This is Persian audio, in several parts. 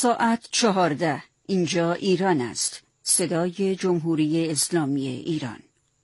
ساعت 14. اینجا ایران است. صدای جمهوری اسلامی ایران.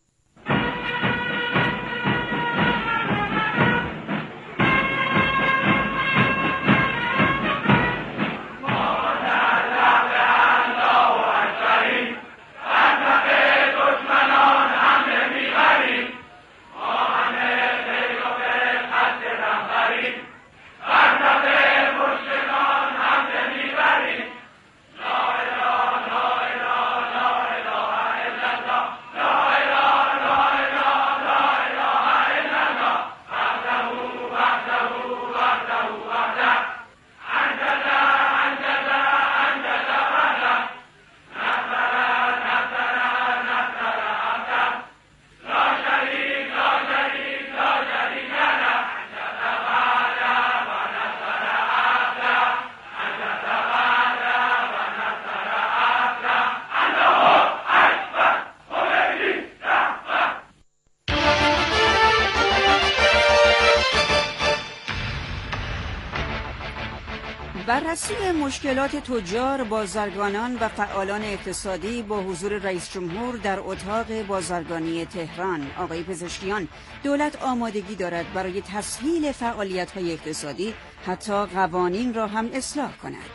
بررسی مشکلات تجار، بازرگانان و فعالان اقتصادی با حضور رئیس جمهور در اتاق بازرگانی تهران. آقای پزشکیان، دولت آمادگی دارد برای تسهیل فعالیت‌های اقتصادی حتی قوانین را هم اصلاح کند.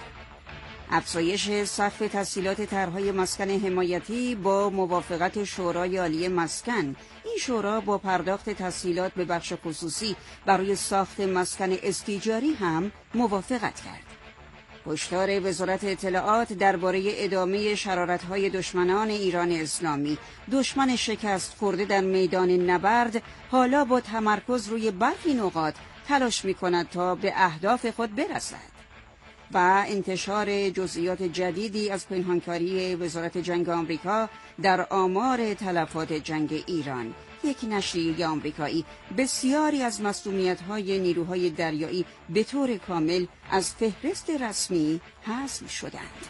افزایش سقف تسهیلات طرح‌های مسکن حمایتی با موافقت شورای عالی مسکن. این شورا با پرداخت تسهیلات به بخش خصوصی برای ساخت مسکن استیجاری هم موافقت کرد. هشدار وزارت اطلاعات درباره ادامه شرارت‌های دشمنان ایران اسلامی. دشمن شکست خورده در میدان نبرد حالا با تمرکز روی برخی نقاط تلاش می‌کند تا به اهداف خود برسد. و انتشار جزئیات جدیدی از پنهانکاری وزارت جنگ آمریکا در آمار تلفات جنگ ایران. یک نشریه آمریکایی: بسیاری از مصدومیت‌های نیروهای دریایی به طور کامل از فهرست رسمی حذف شدند.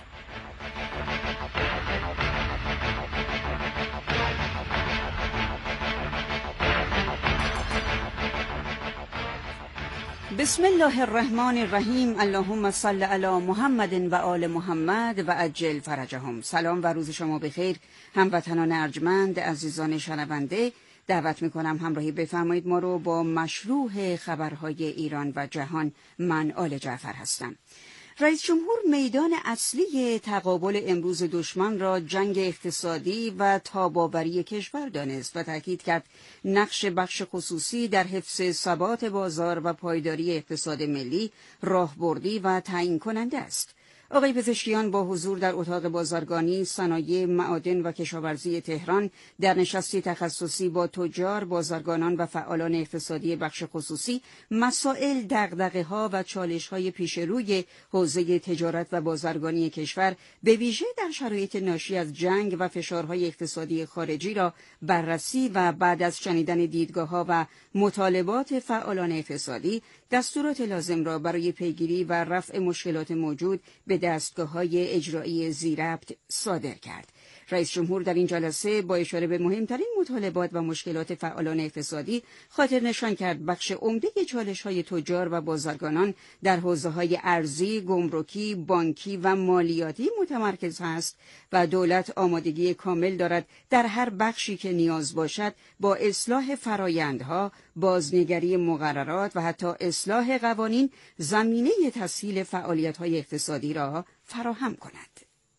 بسم الله الرحمن الرحیم. اللهم صل علی محمد و آل محمد و عجل فرجهم. سلام و روز شما بخیر هموطنان ارجمند، عزیزان شنونده. دعوت میکنم همراهی بفرمایید ما رو با مشروح خبرهای ایران و جهان. من آل جعفر هستم. رئیس جمهور میدان اصلی تقابل امروز دشمن را جنگ اقتصادی و تاب‌آوری کشور دانست و تاکید کرد نقش بخش خصوصی در حفظ ثبات بازار و پایداری اقتصاد ملی راهبردی و تعیین کننده است. آقای پزشکیان با حضور در اتاق بازرگانی، صنایع، معادن و کشاورزی تهران در نشستی تخصصی با تجار، بازرگانان و فعالان اقتصادی بخش خصوصی مسائل، دغدغه‌ها و چالش‌های پیش روی حوزه تجارت و بازرگانی کشور به ویژه در شرایط ناشی از جنگ و فشارهای اقتصادی خارجی را بررسی و بعد از شنیدن دیدگاه‌ها و مطالبات فعالان اقتصادی دستورات لازم را برای پیگیری و رفع مشکلات موجود به دستگاه‌های اجرایی ذی‌ربط صادر کرد. رئیس جمهور در این جلسه با اشاره به مهمترین مطالبات و مشکلات فعالان اقتصادی خاطر نشان کرد بخش عمده چالش‌های تجار و بازرگانان در حوزه‌های ارزی، گمرکی، بانکی و مالیاتی متمرکز است و دولت آمادگی کامل دارد در هر بخشی که نیاز باشد با اصلاح فرایندها، بازنگری مقررات و حتی اصلاح قوانین زمینه تسهیل فعالیت‌های اقتصادی را فراهم کند.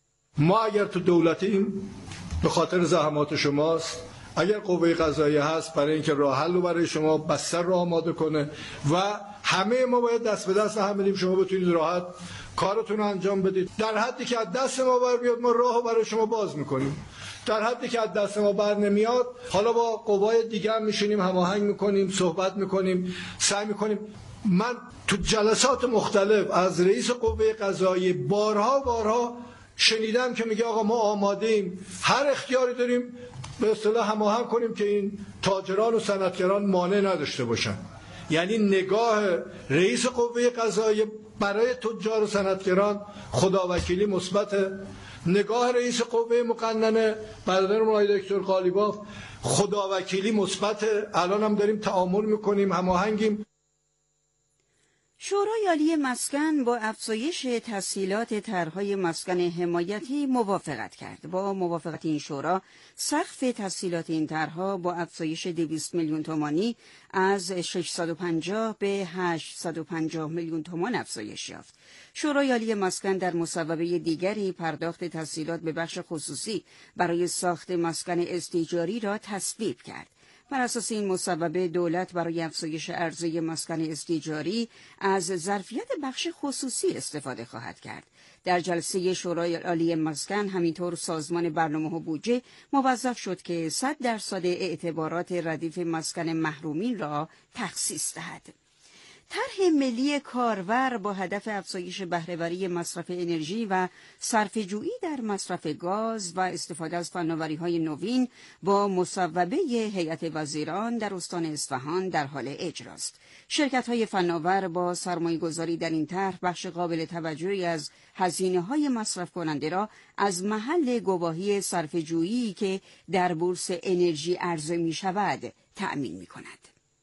ما اگر تو دولتیم به خاطر زحمات شماست، اگر قوه قضاییه هست برای اینکه راه حل رو برای شما بستر رو آماده کنه و همه ما باید دست به دست هم بدیم شما بتونید راحت کارتون رو انجام بدید. در حدی که از دست ما بر بیاد ما راهو برای شما باز میکنیم، در حدی که از دست ما بر نمیاد حالا با قوای دیگه هم میشینیم هماهنگ میکنیم، صحبت میکنیم، سعی میکنیم. من تو جلسات مختلف از رئیس قوه قضاییه بارها شنیدم که میگه آقا ما آماده‌ایم، هر اختیاری داریم به اصطلاح هماهنگ کنیم که این تاجران و صنعتگران مانع نداشته باشن. یعنی نگاه رئیس قوه قضاییه برای تجار و صنعتگران خداوکیلی مثبت، نگاه رئیس قوه مقننه برادر آقای دکتر قالیباف خداوکیلی مثبت. الان هم داریم تعامل میکنیم، هماهنگیم. شورای عالی مسکن با افزایش تسهیلات طرح‌های مسکن حمایتی موافقت کرد. با موافقت این شورا، سقف تسهیلات این طرح‌ها با افزایش 200 میلیون تومانی از 650 به 850 میلیون تومان افزایش یافت. شورای عالی مسکن در مصوبه دیگری پرداخت تسهیلات به بخش خصوصی برای ساخت مسکن استیجاری را تصویب کرد. بر اساس این مصوبه، دولت برای افزایش عرضه مسکن استیجاری از ظرفیت بخش خصوصی استفاده خواهد کرد. در جلسه شورای عالی مسکن همینطور سازمان برنامه و بودجه موظف شد که 100% اعتبارات ردیف مسکن محرومین را تخصیص دهد. طرح ملی کارور با هدف افزایش بهره‌وری مصرف انرژی و صرفه‌جویی در مصرف گاز و استفاده از فناوری‌های نوین با مصوبه هیئت وزیران در استان اصفهان در حال اجراست. شرکت‌های فناور با سرمایه‌گذاری در این طرح بخش قابل توجهی از هزینه‌های مصرف کننده را از محل گواهی صرفه‌جویی که در بورس انرژی عرضه می‌شود تأمین می‌کند.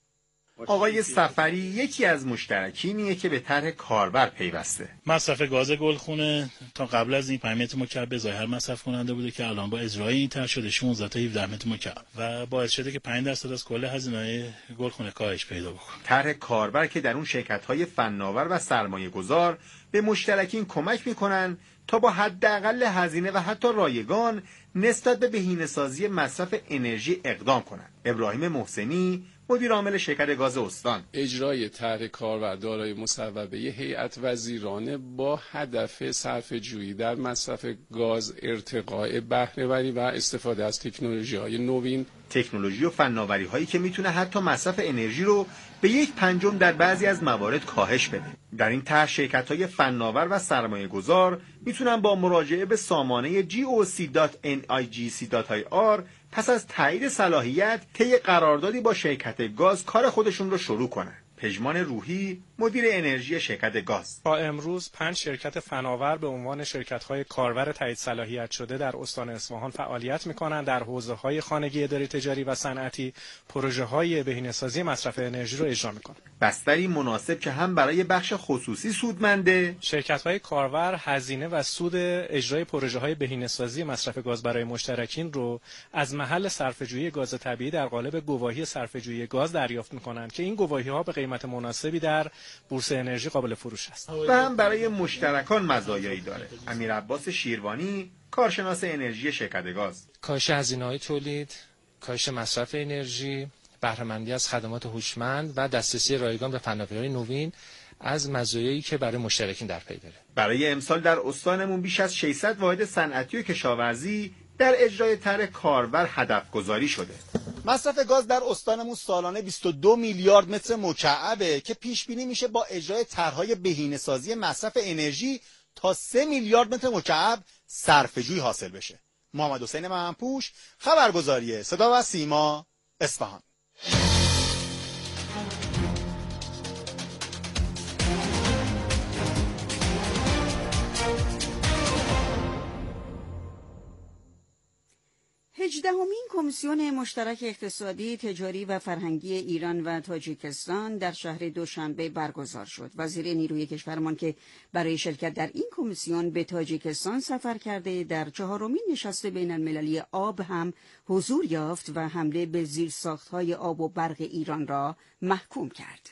آقای سفری یکی از مشترکینیه که به طرح کاربر پیوسته. مصرف گاز گلخونه تا قبل از این 5 متر مکعب ظاهر مصرف کننده بوده که الان با اجرای این طرح شده 16 تا 17 متر مکعب و باعث شده که 5% از کل هزینه‌های گلخونه کاهش پیدا بکنه. طرح کاربر که در اون شرکت‌های فناور و سرمایه‌گذار به مشترکین کمک می‌کنن تا با حداقل هزینه و حتی رایگان نسبت به بهینه‌سازی مصرف انرژی اقدام کنند. ابراهیم محسنی، مدیر عامل شرکت گاز استان: اجرای طرح کاربر دارای مصوبه هیئت وزیرانه با هدف صرفه‌جویی در مصرف گاز، ارتقاء بهره‌وری و استفاده از تکنولوژی‌های نوین، تکنولوژی و فناوری‌هایی که میتونه حتی مصرف انرژی رو به 1/5 در بعضی از موارد کاهش بده. در این طرح شرکت‌های فناور و سرمایه‌گذار میتونن با مراجعه به سامانه goc.nigc.ir پس از تایید صلاحیت طی قراردادی با شرکت گاز کار خودشون رو شروع کنن. پژمان روحی، مدیر انرژی شرکت گاز: تا امروز 5 شرکت فناور به عنوان شرکت‌های کاربر تایید صلاحیت شده در استان اصفهان فعالیت می‌کنند. در حوزه‌های خانگی، اداری، تجاری و صنعتی پروژه‌های بهینه‌سازی مصرف انرژی رو اجرا می‌کنند. بستری مناسب که هم برای بخش خصوصی سودمنده. شرکت‌های کاربر هزینه و سود اجرای پروژه‌های بهینه‌سازی مصرف گاز برای مشترکین رو از محل صرفه‌جویی گاز طبیعی در قالب گواهی صرفه‌جویی گاز دریافت می‌کنند که این گواهی‌ها به قیمت مناسبی در بورس انرژی قابل فروش است. و هم برای مشترکان مزایایی داره. امیر عباس شیروانی، کارشناس انرژی شرکت گاز: کاهش هزینه‌های تولید، کاهش مصرف انرژی، بهره‌مندی از خدمات هوشمند و دسترسی رایگان به فناوری‌های نوین از مزایایی که برای مشترکین در پی داره. برای امسال در استانمون بیش از 600 واحد صنعتی و کشاورزی در اجرای طرح کاربر هدف گذاری شده. مصرف گاز در استانمون سالانه 22 میلیارد متر مکعبه که پیش بینی میشه با اجرای طرح‌های بهینه‌سازی مصرف انرژی تا 3 میلیارد متر مکعب صرفه‌جویی حاصل بشه. محمد حسین مهنپوش، خبرگزاری صدا و سیما، اصفهان. هجدهمین کمیسیون مشترک اقتصادی، تجاری و فرهنگی ایران و تاجیکستان در شهر دوشنبه برگزار شد. وزیر نیروی کشورمان که برای شرکت در این کمیسیون به تاجیکستان سفر کرده، در 4مین نشست بین المللی آب هم حضور یافت و حمله به زیرساخت‌های آب و برق ایران را محکوم کرد.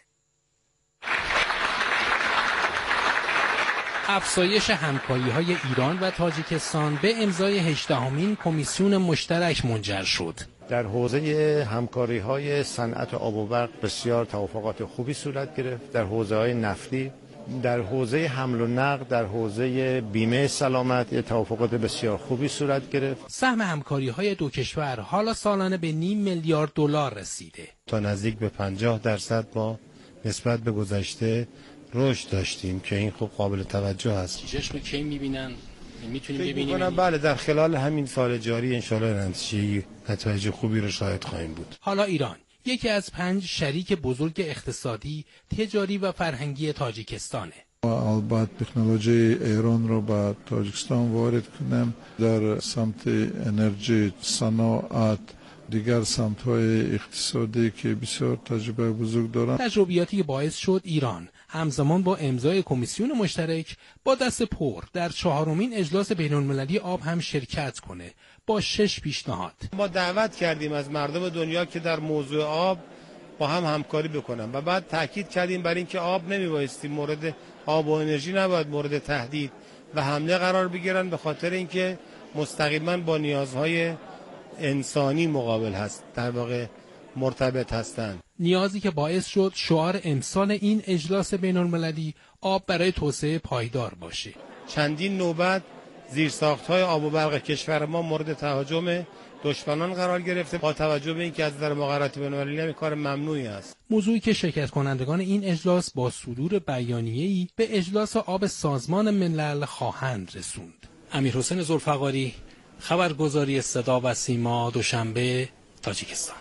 افزایش همکاری‌های ایران و تاجیکستان به امضای 18مین کمیسیون مشترک منجر شد. در حوزه همکاری‌های صنعت آب و برق بسیار توافقات خوبی صورت گرفت. در حوزه‌های نفتی، در حوزه حمل و نقل، در حوزه بیمه سلامت توافقات بسیار خوبی صورت گرفت. سهم همکاری‌های دو کشور حالا سالانه به 0.5 میلیارد دلار رسیده. تا نزدیک به 50% با نسبت به گذشته رشد داشتیم که این خوب قابل توجه است. چشم کی می‌بینن؟ میتونیم ببینیم؟ بله، در خلال همین سال جاری انشالله نتایج خوبی رو شاهد خواهیم بود. حالا ایران یکی از 5 شریک بزرگ اقتصادی، تجاری و فرهنگی تاجیکستانه. البته تکنولوژی ایران رو به تاجیکستان وارد کنیم در سمت انرژی، صنعت، دیگر سمت‌های اقتصادی که بسیار تجربه بزرگ دارند. تجربیاتی باعث شد ایران همزمان با امضای کمیسیون مشترک با دست پر در 4مین اجلاس بین‌المللی آب هم شرکت کنه با 6 پیشنهاد. ما دعوت کردیم از مردم دنیا که در موضوع آب با هم همکاری بکنن و بعد تاکید کردیم بر اینکه آب نمیبایستی مورد آب و انرژی نباید مورد تهدید و حمله قرار بگیرن، به خاطر اینکه مستقیما با نیازهای انسانی مقابل هست، در واقع مرتبط هستند. نیازی که باعث شد شعار امسال این اجلاس بین‌المللی آب برای توسعه پایدار باشه. چندین نوبت زیرساخت‌های آب و برق کشور ما مورد تهاجم دشمنان قرار گرفته، با توجه به اینکه از نظر مقررات بین‌المللی هم کار ممنوعی است. موضوعی که شرکت کنندگان این اجلاس با صدور بیانیه‌ای به اجلاس آب سازمان ملل خواهند رسوند. امیرحسین ذوالفقاری، خبرگزاری صدا و سیما، دوشنبه، تاجیکستان.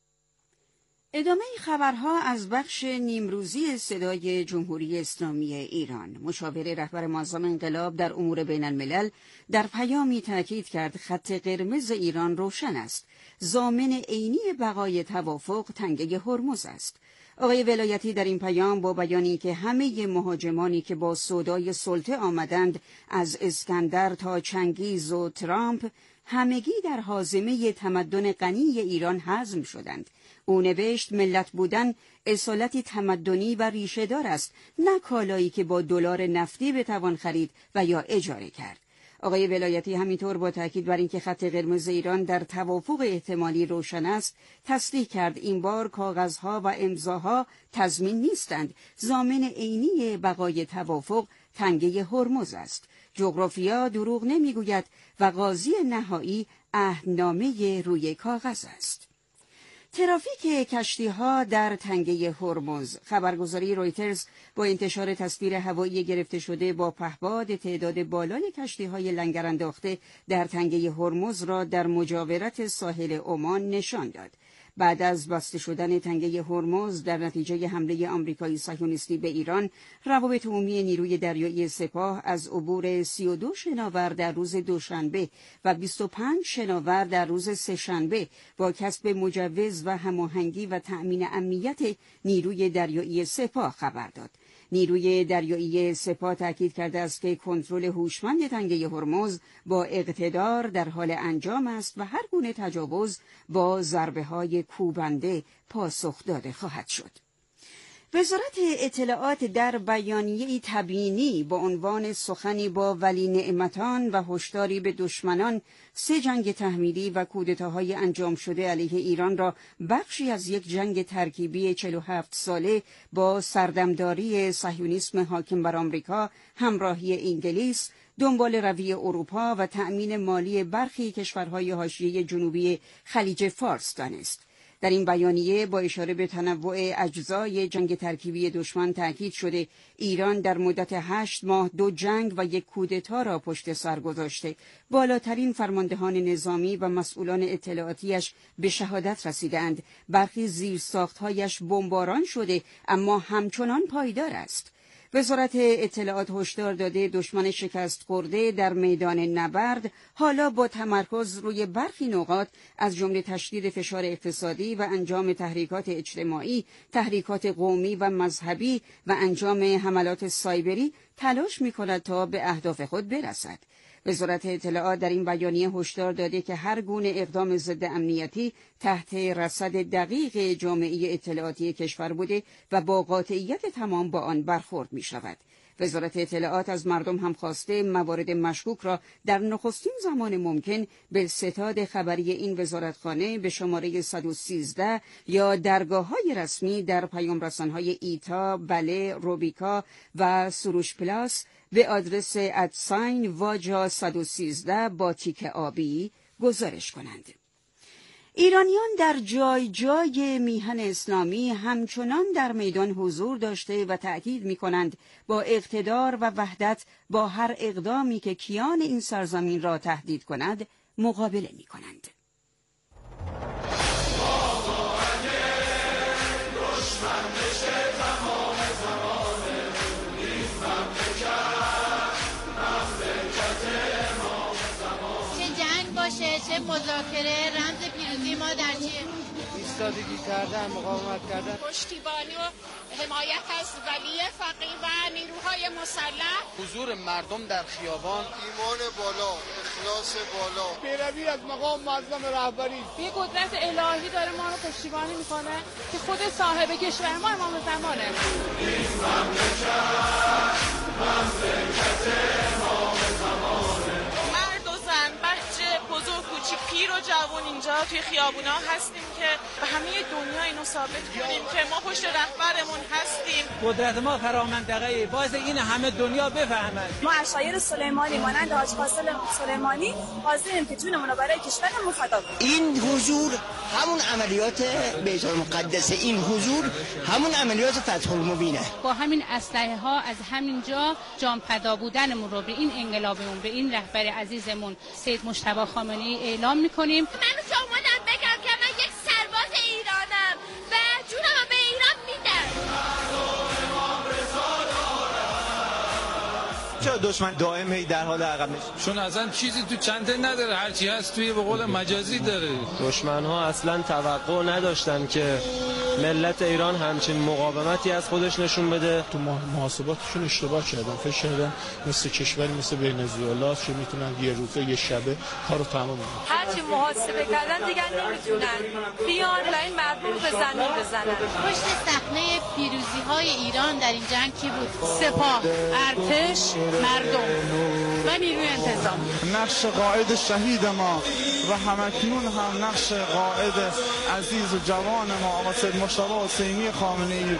ادامه خبرها از بخش نیمروزی صدای جمهوری اسلامی ایران. مشاور رهبر معظم انقلاب در امور بین الملل در پیامی تاکید کرد خط قرمز ایران روشن است. ضامن عینی بقای توافق تنگه هرمز است. آقای ولایتی در این پیام با بیانی که همه مهاجمانی که با سودای سلطه آمدند از اسکندر تا چنگیز و ترامپ همگی در حازمه تمدن غنی ایران هضم شدند. او نوشت ملت بودن اصالتی تمدنی و ریشه‌دار است، نه کالایی که با دلار نفتی بتوان خرید و یا اجاره کرد. آقای ولایتی همینطور با تاکید بر اینکه خط قرمز ایران در توافق احتمالی روشن است، تصریح کرد این بار کاغذها و امضاها تضمین نیستند. ضامن عینی بقای توافق تنگه هرمز است. جغرافیا دروغ نمیگوید و قاضی نهایی عهدنامه روی کاغذ است. ترافیک کشتی‌ها در تنگه هرمز. خبرگزاری رویترز با انتشار تصویر هوایی گرفته شده با پهپاد تعداد بالای کشتی‌های لنگر انداخته در تنگه هرمز را در مجاورت ساحل عمان نشان داد. بعد از بسته شدن تنگه هرمز در نتیجه حمله آمریکایی صهیونیستی به ایران، روابط عمومی نیروی دریایی سپاه از عبور 32 شناور در روز دوشنبه و 25 شناور در روز سه‌شنبه با کسب مجوز و هماهنگی و تأمین امنیت نیروی دریایی سپاه خبر داد. نیروی دریایی سپاه تاکید کرده است که کنترل هوشمند تنگه هرمز با اقتدار در حال انجام است و هر گونه تجاوز با ضربه‌های کوبنده پاسخ داده خواهد شد. وزارت اطلاعات در بیانیه‌ای تبیینی با عنوان سخنی با ولی نعمتان و هشداری به دشمنان 3 جنگ تحمیلی و کودتاهای انجام شده علیه ایران را بخشی از یک جنگ ترکیبی 47 ساله با سردمداری صهیونیسم حاکم بر آمریکا، همراهی انگلیس، دنبال روی اروپا و تأمین مالی برخی کشورهای حاشیه جنوبی خلیج فارس دانست. در این بیانیه با اشاره به تنوع اجزای جنگ ترکیبی دشمن تاکید شده ایران در مدت 8 ماه 2 جنگ و 1 کودتا را پشت سر گذاشته. بالاترین فرماندهان نظامی و مسئولان اطلاعاتیش به شهادت رسیدند. برخی زیرساخت‌هایش بمباران شده اما همچنان پایدار است. وزارت اطلاعات هشدار داده دشمن شکست خورده در میدان نبرد حالا با تمرکز روی برخی نقاط از جمله تشدید فشار اقتصادی و انجام تحریکات اجتماعی، تحریکات قومی و مذهبی و انجام حملات سایبری تلاش می‌کند تا به اهداف خود برسد. وزارت اطلاعات در این بیانیه هشدار داده که هر گونه اقدام ضد امنیتی تحت رصد دقیق جامعه اطلاعاتی کشور بوده و با قاطعیت تمام با آن برخورد می شود. وزارت اطلاعات از مردم هم خواسته موارد مشکوک را در نخستین زمان ممکن به ستاد خبری این وزارتخانه به شماره 113 یا درگاه‌های رسمی در پیام‌رسان‌های ایتا، بله، روبیکا و سروش پلاس به آدرس @واجا 113 با تیک آبی گزارش کنند. ایرانیان در جای جای میهن اسلامی همچنان در میدان حضور داشته و تأکید می‌کنند با اقتدار و وحدت با هر اقدامی که کیان این سرزمین را تهدید کند مقابله می‌کنند. چه جنگ باشه چه مذاکره، رمز پیروزی ما در چیه؟ ایستادگی کردن، مقاومت کردن. پشتیبانی و حمایت از ولی فقیه و نیروهای مسلح، حضور مردم در خیابان، ایمان بالا، اخلاص بالا، پیروی از مقام معظم رهبری. یه قدرت الهی داره ما رو پشتیبانی میکنه که خود صاحب کشور ما امام زمانه. مرد و زن، بچه، بزرگ، کوچیک، پیر و جوان اینجا توی خیابونا هستیم که به همه دنیا اینو ثابت کنیم که ما پشت رهبرمون هستیم. قدرت ما فرامنطقه‌ای، باعث این همه دنیا بفهمن. ما عشایر سلیمانی مانند حاج قاسم سلیمانی حاضریم که جونمون رو برای کشورمون فدا کنیم. این حضور همون عملیات بیت المقدس، این حضور همون عملیات فتح المبینه. با همین اسلحه ها از همینجا جان فدا بودنمون رو به این انقلابمون، به این رهبر عزیزمون سید مجتبی خامنه‌ای اعلام می‌کنیم. من اومدم بگم که من یک سرباز ایرانم و جونمو به ایران میدم. چرا دشمن دائم هی در حال عقب میشه؟ چون اصلا چیزی تو چنته نداره، هر چی هست توی به قول مجازی داره. دشمن ها اصلا توقع نداشتن که ملت ایران همچین مقاومتی از خودش نشون بده. تو محاسباتشون اشتباه کردن، فکر کردن مثل کشوری مثل ونزوئلا که میتونن یه روزه یه شبه کارو تمام کنن. هرچی محاسبه کردن دیگه نمیتونن بیان و این مردم رو به زمین بزنن. پشت صحنه پیروزی های ایران در این جنگ کی بود؟ سپاه، ارتش، مردم و نیروی انتظام. نقش قائد شهید ما و همکنون هم نقش قائد عزیز و جوان ما آقا سید مجتبی حسینی خامنه‌ای.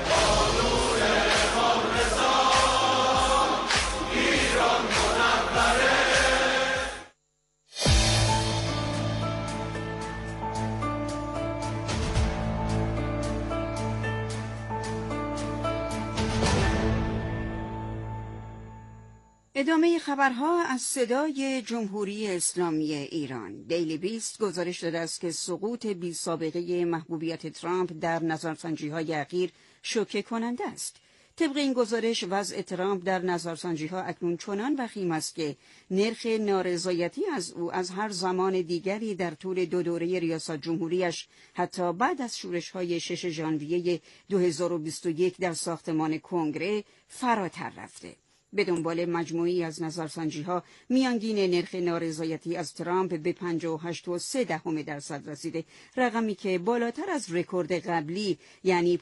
ادامه خبرها از صدای جمهوری اسلامی ایران. دیلی بیست گزارش داده است که سقوط بی سابقه محبوبیت ترامپ در نظرسنجی‌های اخیر شوکه کننده است. طبق این گزارش وضع ترامپ در نظرسنجی‌ها اکنون چنان وخیم است که نرخ نارضایتی از او از هر زمان دیگری در طول دو دوره ریاست جمهوریش حتی بعد از شورش‌های 6 ژانویه 2021 در ساختمان کنگره فراتر رفته. به دنبال مجموعی از نظرسنجی‌ها میانگین نرخ نارضایتی از ترامپ به 58.3% رسیده، رقمی که بالاتر از رکورد قبلی یعنی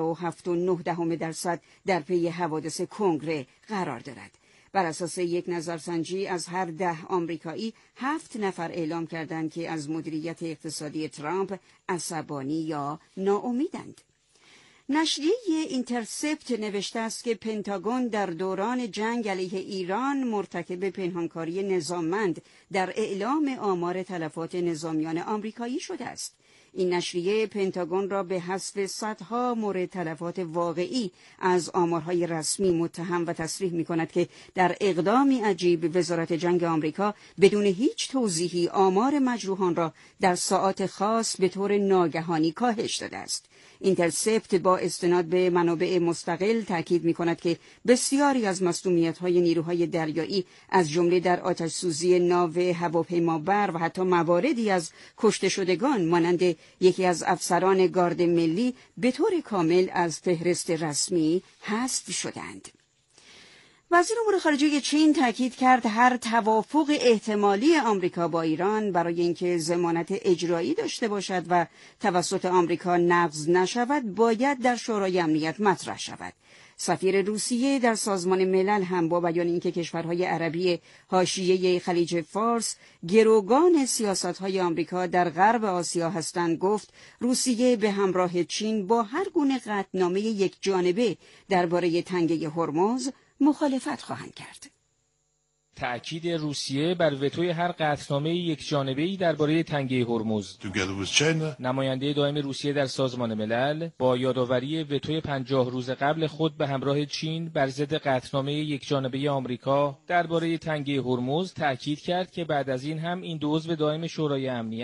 57.9% در پی حوادث کنگره قرار دارد. بر اساس یک نظرسنجی از هر 10 آمریکایی 7 نفر اعلام کردند که از مدیریت اقتصادی ترامپ عصبانی یا ناامیدند. نشریه اینترسپت نوشته است که پنتاگون در دوران جنگ علیه ایران مرتکب پنهانکاری نظاممند در اعلام آمار تلفات نظامیان آمریکایی شده است. این نشریه پنتاگون را به حذف صدها مورد تلفات واقعی از آمارهای رسمی متهم و تصریح می‌کند که در اقدامی عجیب وزارت جنگ آمریکا بدون هیچ توضیحی آمار مجروحان را در ساعات خاص به طور ناگهانی کاهش داده است. اینترسپت با استناد به منابع مستقل تاکید می‌کند که بسیاری از مصدومیت‌های نیروهای دریایی از جمله در آتش‌سوزی ناو هواپیمابر و حتی مواردی از کشته شدگان مانند یکی از افسران گارد ملی به طور کامل از فهرست رسمی حذف شدند. وزیر امور خارجه چین تاکید کرد هر توافق احتمالی آمریکا با ایران برای اینکه ضمانت اجرایی داشته باشد و توسط آمریکا نقض نشود باید در شورای امنیت مطرح شود. سفیر روسیه در سازمان ملل هم با بیان اینکه کشورهای عربی حاشیه خلیج فارس گروگان سیاست‌های آمریکا در غرب آسیا هستند گفت روسیه به همراه چین با هر گونه قطعنامه یکجانبه درباره تنگه هرمز مخالفت خواهند کرد. تأکید روسیه بر وتوی هر قطعنامه یکجانبه‌ای درباره تنگه هرمز. نماینده دائم روسیه در سازمان ملل با یادآوری وتوی 50 روز قبل خود به همراه چین بر ضد قطعنامه یکجانبه آمریکا درباره تنگه هرمز تأکید کرد که بعد از این هم این دو عضو دائم شورای امنیت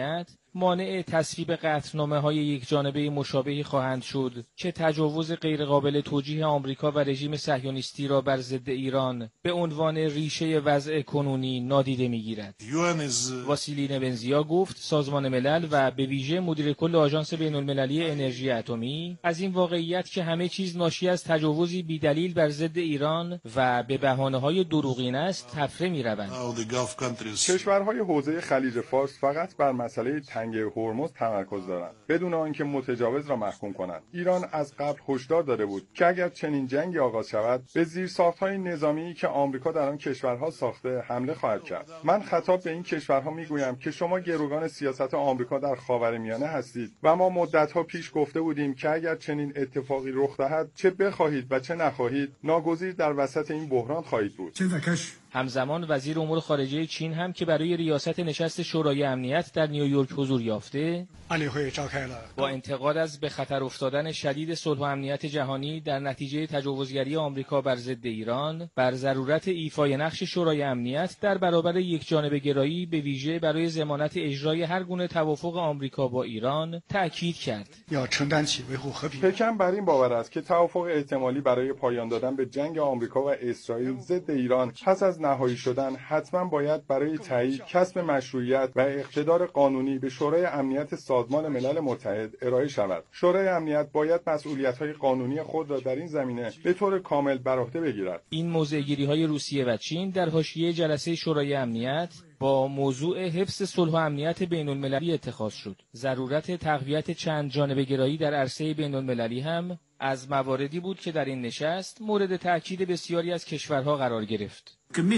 مانع تصویب قطعنامه‌های یکجانبه مشابهی خواهند شد که تجاوز غیرقابل توجیه آمریکا و رژیم صهیونیستی را بر ضد ایران به عنوان ریشه وضع کنونی نادیده می‌گیرد. واسیلی نبنزیا گفت سازمان ملل و به ویژه مدیر کل آژانس بین‌المللی انرژی اتمی از این واقعیت که همه چیز ناشی از تجاوزی بی‌دلیل بر ضد ایران و به بهانه‌های دروغین است تفره می‌روند. کشورهای حوزه خلیج فارس فقط بر مسئله تنگه هرمز تمرکز دارند بدون آنکه متجاوز را محکوم کنند. ایران از قبل هشدار داده بود که اگر چنین جنگی آغاز شود به زیرساخت‌های نظامی که آمریکا در آن کشورها ساخته حمله خواهد کرد. من خطاب به این کشورها میگویم که شما گروگان سیاست آمریکا در خاورمیانه هستید و ما مدت‌ها پیش گفته بودیم که اگر چنین اتفاقی رخ دهد چه بخواهید و چه نخواهید ناگزیر در وسط این بحران خواهید بود. همزمان وزیر امور خارجه چین هم که برای ریاست نشست شورای امنیت در نیویورک حضور یافته با انتقاد از به خطر افتادن شدید صلح و امنیت جهانی در نتیجه تجاوزگری آمریکا بر ضد ایران بر ضرورت ایفای نقش شورای امنیت در برابر یکجانبه‌گرایی به ویژه برای ضمانت اجرای هر گونه توافق آمریکا با ایران تأکید کرد. پکن بر این باور است که توافق احتمالی برای پایان دادن به جنگ آمریکا و اسرائیل ضد ایران پس از نهایی شدن حتما باید برای تایید کسب مشروعیت و اقتدار قانونی به شورای امنیت سازمان ملل متحد ارائه شود. شورای امنیت باید مسئولیت‌های قانونی خود را در این زمینه به طور کامل بر عهده بگیرد. این موضع‌گیری‌های روسیه و چین در حاشیه جلسه شورای امنیت با موضوع حفظ صلح و امنیت بین‌المللی اتخاذ شد. ضرورت تقویت چند جانبه‌گرایی در عرصه بین‌المللی هم از مواردی بود که در این نشست مورد تأکید بسیاری از کشورها قرار گرفت.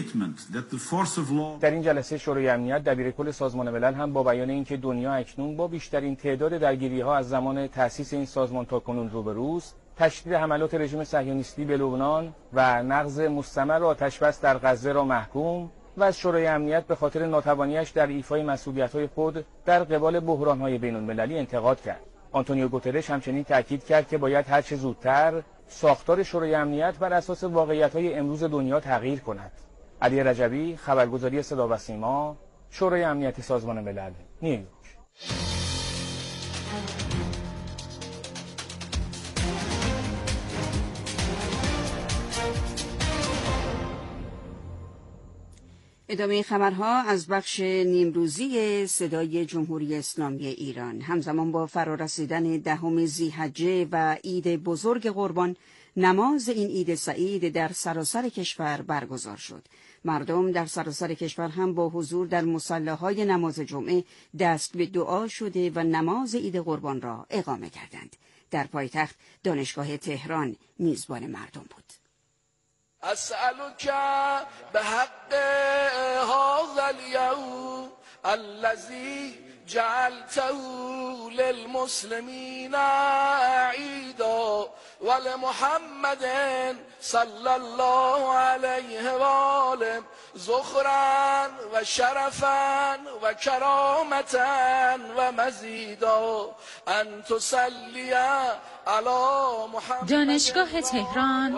در این جلسه شورای امنیت دبیرکل سازمان ملل هم با بیان اینکه دنیا اکنون با بیشترین تعداد درگیری‌ها از زمان تأسیس این سازمان تاکنون روبروست، تشدید حملات رژیم صهیونیستی به لبنان و نقض مستمر آتش بس در غزه را محکوم و از شورای امنیت به خاطر ناتوانیش در ایفای مسئولیت‌های خود در قبال بحران‌های بین‌المللی انتقاد کرد. آنتونیو گوترش همچنین تأکید کرد که باید هر چه زودتر ساختار شورای امنیت بر اساس واقعیت‌های امروز دنیا تغییر کند. علی رجبی، خبرگزاری صدا و سیما، شورای امنیت سازمان ملل، نیویورک. ادامه خبرها از بخش نیمروزی صدای جمهوری اسلامی ایران. همزمان با فرارسیدن 10 ذی‌حجه و عید بزرگ قربان، نماز این عید سعید در سراسر کشور برگزار شد. مردم در سراسر کشور هم با حضور در مصلی‌های نماز جمعه دست به دعا شده و نماز عید قربان را اقامه کردند. در پایتخت دانشگاه تهران میزبان مردم بود. اسألك بحق هذا اليوم الذي جعلته للمسلمين عيدا ولمحمد صلى الله عليه وآله ذخرا وشرفا وكرامة ومزيدا أن تصلي على محمد. دانشگاه تهران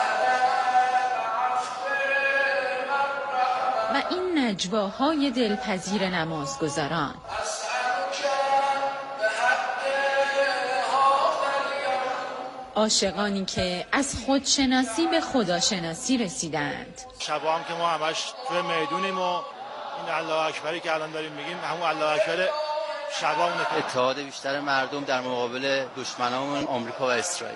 و این نجواهای دلپذیر نمازگزاران. عاشقانی که از خودشناسی به خداشناسی رسیدند. شبا هم که ما همش توی میدونیم و این الله اکبری که الان داریم میگیم همون الله اکبر شبامونه. اتحاد بیشتر مردم در مقابل دشمنان آمریکا و اسرائیل.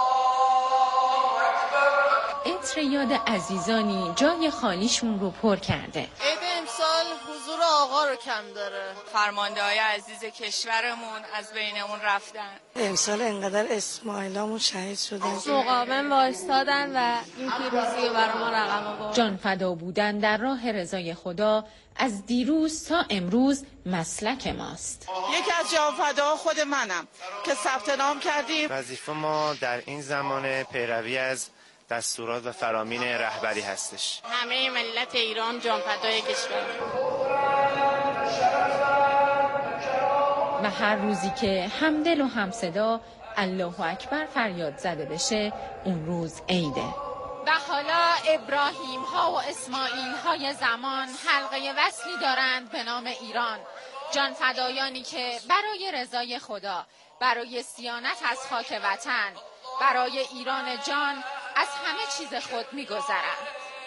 عطر یاد عزیزانی جای خالیشون رو پر کرده. عید امسال حضور آقا رو کم داره. فرمانده‌های عزیز کشورمون از بینمون رفتن. امسال انقدر اسماعیلامون شهید شدن. مقاوم وایستادن و این پیروزی رو برای ما رقم آورد. جان فدا بودن در راه رضای خدا از دیروز تا امروز مسلک ماست. یکی از جان فدا خود منم که ثبت نام کردیم. وظیفه ما در این زمان پیروی از دستورات و فرامین رهبری هستش. همه ملت ایران جان فدای کشور. و هر روزی که همدل و همصدا الله اکبر فریاد زده بشه اون روز عیده. و حالا ابراهیم ها و اسماعیل های زمان حلقه وصلی دارند به نام ایران جان فدایانی که برای رضای خدا، برای صیانت از خاک وطن، برای ایران جان از همه چیز خود می‌گذرند.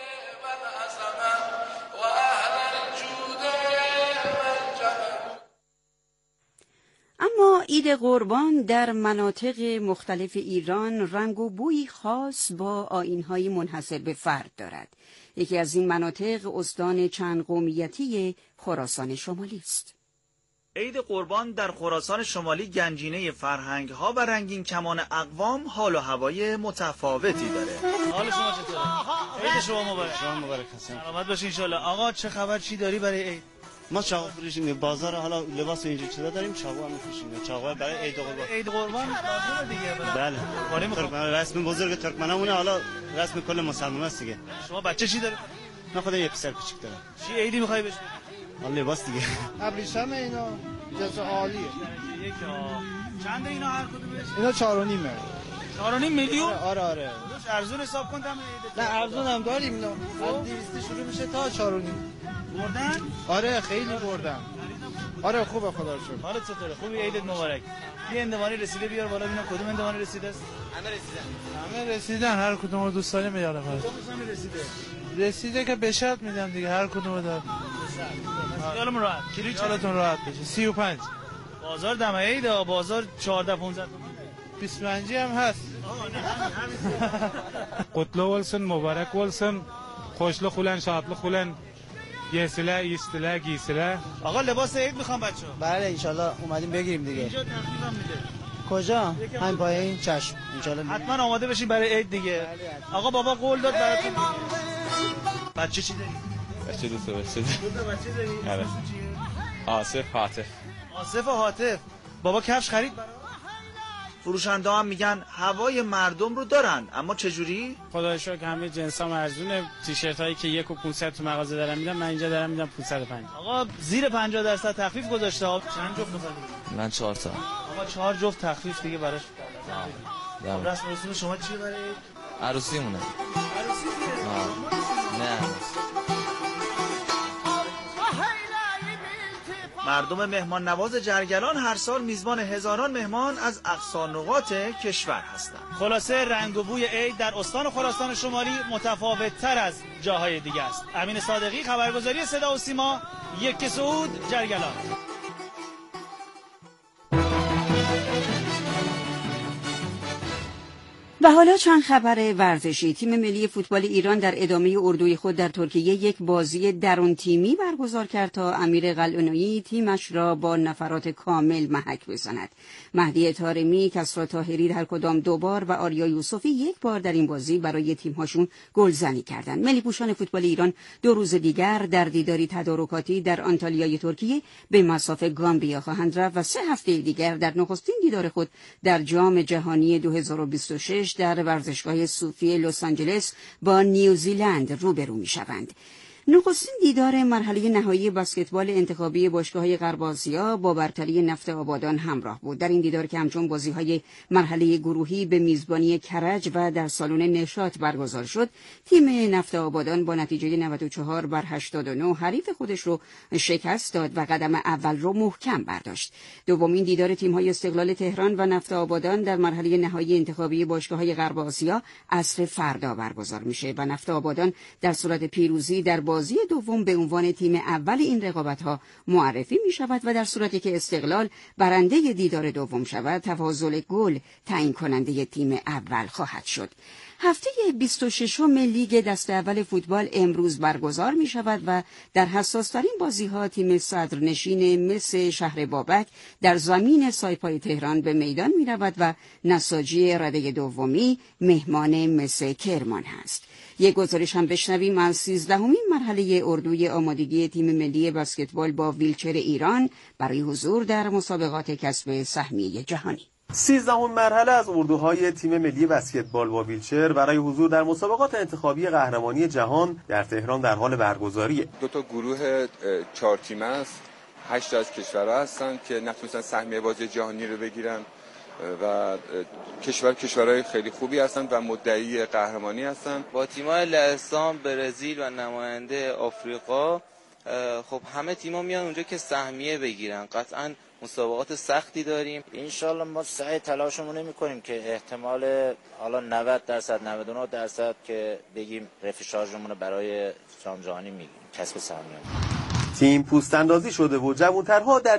اما عید قربان در مناطق مختلف ایران رنگ و بویی خاص با آیین‌های منحصر به فرد دارد. یکی از این مناطق استان چند قومیتی خراسان شمالی است. عید قربان در خراسان شمالی گنجینه فرهنگ‌ها و رنگین کمان اقوام حال و هوای متفاوتی داره. حال شما چطوره؟ عید شما مبارک. شما مبارک هستم. سلامت باشین ان شاء الله. آقا چه خبر، چی داری برای عید؟ ما چاقو فروشیم، بازار حالا لباس اینجا چیزا داریم، چاقو هم می‌فروشیم. چاقو برای عید قربان. عید قربان لازمه دیگه. بله. رسم بزرگ ترکمنامونه، حالا رسم کل مسلمان است دیگه. شما بچه چی داری؟ من خودم یه پسر کوچیک دارم. چی عیدی می‌خوای بشه؟ لباس دیگه. ابریشم اینا جزء عالیه. چند اینا هر کدومش؟ اینا 4.5. 4.5 میلیون؟ آره. ارزون حساب کن. نه ارزون هم داریم اینا. از 200 شروع میشه تا 4.5. بردن؟ آره خیلی بردن. آره خوبه خدا رو شکر. حالت چطوره؟ خوبی؟ عیدت مبارک. یه اندوانی رسیده بیار بالا ببینم کدوم اندوانی رسیده است. همه رسیدن، هر کدوم رو دوست داریم میارم. کدومش رسیده؟ رسیده که به شرط میدم دیگه، هر کدوم رو داد. خیالمون راحت. کیلو خیالتون راحت بشه. 35. بازار دم عید، بازار 14 15 تومن. 25 هم هست. Qutlu olsun, mübarek olsun. Xo'shlik bilan, shodlik bilan yesilar, ichdilar, giysilar. آقا لباس عید میخوام بچه‌ها. بله ان شاء الله اومدیم بگیریم دیگه. اینجا تخفیفم میده. کجا؟ همین پایین. چشم ان شاء الله. حتما آماده بشین برای عید دیگه. آقا بابا قول داد براتون. بچه چی داری؟ بچه دوست بچه داری؟ آره. آصف حاطف. آصف حاطف. بابا کفش خرید برای فروشنده هم میگن هوای مردم رو دارن، اما چجوری؟ خدا شکر همه جنسام ارزونه. تیشرت هایی که 1.500 تو مغازه دارم میدم، من اینجا دارم میدم 505. آقا زیر 50% تخفیف گذاشته ها. چند جفت می‌خواد؟ من 4 تا. آقا 4 جفت تخفیف دیگه براش. رسم رسوم شما چیه برای عروسیمونه؟ عروسی نه. مردم مهمان نواز جرگلان هر سال میزبان هزاران مهمان از اقصا نقاط کشور هستند. خلاصه رنگ و بوی عید در استان خراسان شمالی متفاوت‌تر از جاهای دیگه است. امین صادقی، خبرگزاری صدا و سیما، یک سعود، جرگلان. و حالا چند خبر ورزشی. تیم ملی فوتبال ایران در ادامه اردوی خود در ترکیه یک بازی درون تیمی برگزار کرد تا امیر قلعه‌نویی تیمش را با نفرات کامل محک بزند. مهدی طارمی، کسری طاهری هر کدام 2 بار و آریا یوسفی 1 بار در این بازی برای تیم‌هاشون گلزنی کردند. ملی پوشان فوتبال ایران 2 روز دیگر در دیداری تدارکاتی در آنتالیای ترکیه به مصاف گامبیا خواهند رفت و 3 هفته دیگر در نخستین دیدار خود در جام جهانی 2026 در ورزشگاه صوفی لس آنجلس با نیوزیلند روبرو می‌شوند. نخستین دیدار مرحله نهایی بسکتبال انتخابی باشگاه‌های غرب آسیا با برتری نفت آبادان همراه بود. در این دیدار که همچون بازی‌های مرحله گروهی به میزبانی کرج و در سالن نشاط برگزار شد، تیم نفت آبادان با نتیجه 94-89 حریف خودش رو شکست داد و قدم اول رو محکم برداشت. دومین دیدار تیم‌های استقلال تهران و نفت آبادان در مرحله نهایی انتخابی باشگاه‌های غرب آسیا عصر فردا برگزار میشه و نفت آبادان در صورت پیروزی در بازی دوم به عنوان تیم اول این رقابت‌ها معرفی می‌شود و در صورتی که استقلال برنده دیدار دوم شود، تفاضل گل تعیین کننده تیم اول خواهد شد. هفته 26م لیگ دست اول فوتبال امروز برگزار می شود و در حساس‌ترین بازی‌ها تیم صدرنشین مس شهر بابک در زمین سایپای تهران به میدان می رود و نساجی رده دومی مهمان مس کرمان است. یک گزارش هم بشنویم از 13مین مرحله اردوی آمادگی تیم ملی بسکتبال با ویلچر ایران برای حضور در مسابقات کسب سهمیه جهانی. 13مین مرحله از اردوهای تیم ملی بسکتبال با ویلچر برای حضور در مسابقات انتخابی قهرمانی جهان در تهران در حال برگزاریه. 2 تا گروه 4 تیمه است. 8 از کشورها هستن که نتونستن سهمیه بازی جهانی رو بگیرن و کشورهای خیلی خوبی هستن و مدعی قهرمانی هستن. با تیم‌های لهستان، برزیل و نماینده آفریقا خب همه تیم‌ها میان اونجا که سهمیه بگیرن. قطعاً مسابقات سختی داریم. انشالله ما سعی تلاشمون نمی‌کنیم که احتمال حالا 90% 99% که بگیم رفیشاژمون برای جام جهانی میگیریم کسب سهمیه. تیم پوست اندازی شده و جوان‌ترها در